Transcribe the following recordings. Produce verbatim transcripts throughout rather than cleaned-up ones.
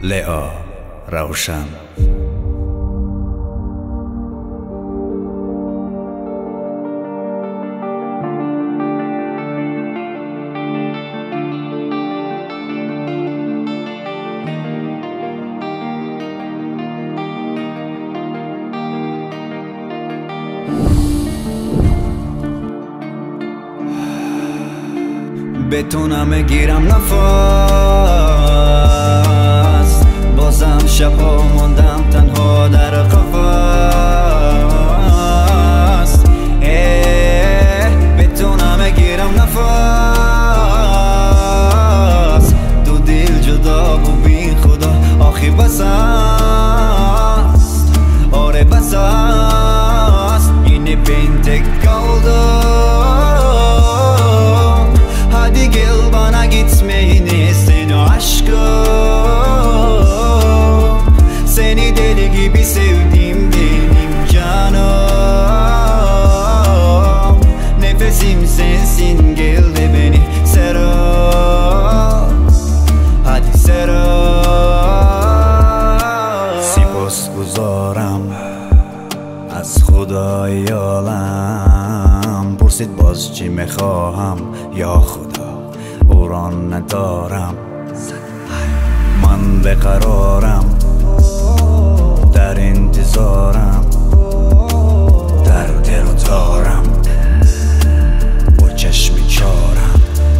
لئا روشن. بتونم گیرم نفس، بازم شبها موندم تنها در قفس. بتونم گیرم نفس، دو دل جدا و بی خدا آخی بس است. آره بس است، yine ben tek kaldım. Hadi gel bana gitmeyini seni aşkım. Seni deli gibi sevdim benim canım. Nefesim sensin, gel de beni sarıl. Hadi sarıl. سپاسگزارم از خدای عالم، پرسید باز چی میخواهم یا خدا او را ندارم. من بقرارم در انتظارم، در دل دارم با چشم چارم.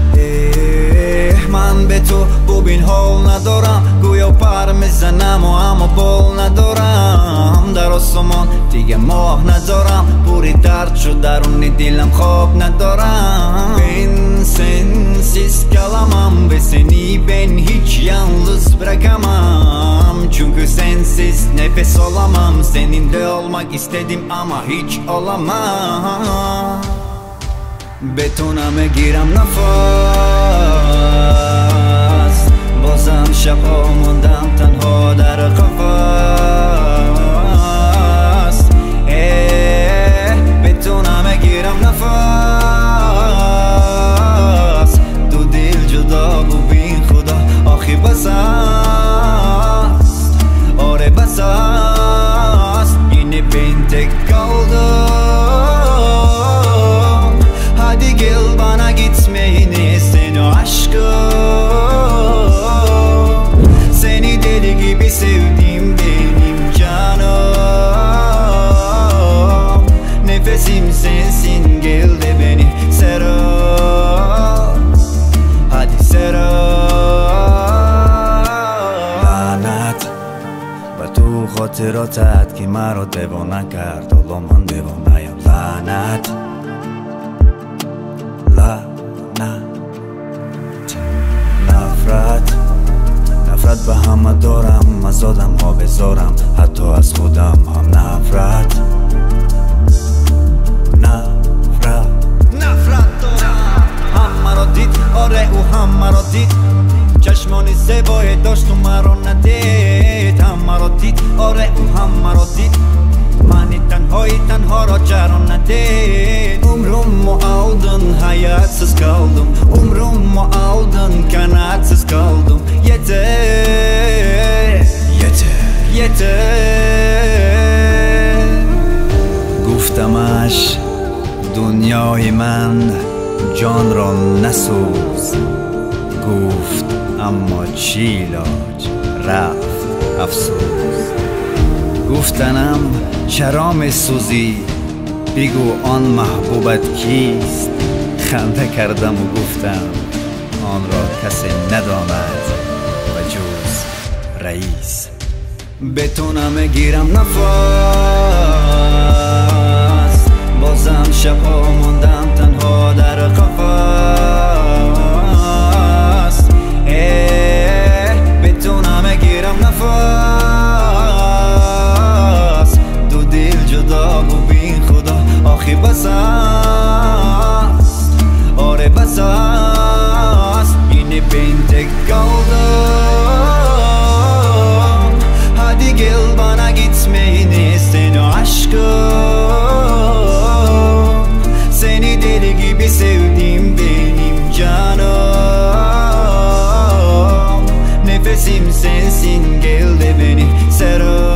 من به تو ببین حال ندارم، گویا پر میزنم و اما بال ندارم. در آسمان دیگه ماه ندارم، پوری درد شد درون دلم خواب ندارم. Ben sensiz kalamam ve seni ben hiç yalnız bırakamam. Çünkü sensiz nefes alamam, seninle olmak istedim ama hiç olamam. بتونم گیرم نفس، بازم شبها موندم تنها در قفس. بتونم گیرم نفس، دو دل جدا و بی خدا آخی بس است. آره بس است، yine ben tek kaldım. Hadi gel bana gitmeyini seni aşkım. Seni deli gibi sevdim benim canım. Nefesim sensin, gel de beni sarıl. Hadi sarıl. لعنت و تو خاطراتت که مرا دیوانه کرد، حالا من دیوانه ام. لعنت لعنت نفرت نفرت به همه دارم، از آدم ها بذارم، حتی از خودم هم نفرت. نفرت نفرت دارم. هم مرا دید، آره او هم مرا دید. چشمانی زیبایی داشت و مرا ندید. هم مرا دید، آره او هم مرا دید. منی تنهایی تنها را جران ندید. Umrumu aldın, hayatsız kaldım. Umrumu aldın, kanatsız kaldım. Yeter, yeter yeter. گفتمش دنیای من جان را نسوز. گفت اما چی علاج، رفت افسوس. گفتنم چرا میسوزی، بگو آن محبوبت کیست. خنده کردم و گفتم آن را کسی نداند و جز رئیس. بتونم گیرم نفس، بازم شبها موندم تنها در قفس. بتونم گیرم نفس، دو دل جدا و بی خدا آخی بس است. آره بس است، yine ben tek kaldım. Hadi gel bana gitmeyini seni aşkım. Seni deli gibi sevdim sensin geldi beni Serap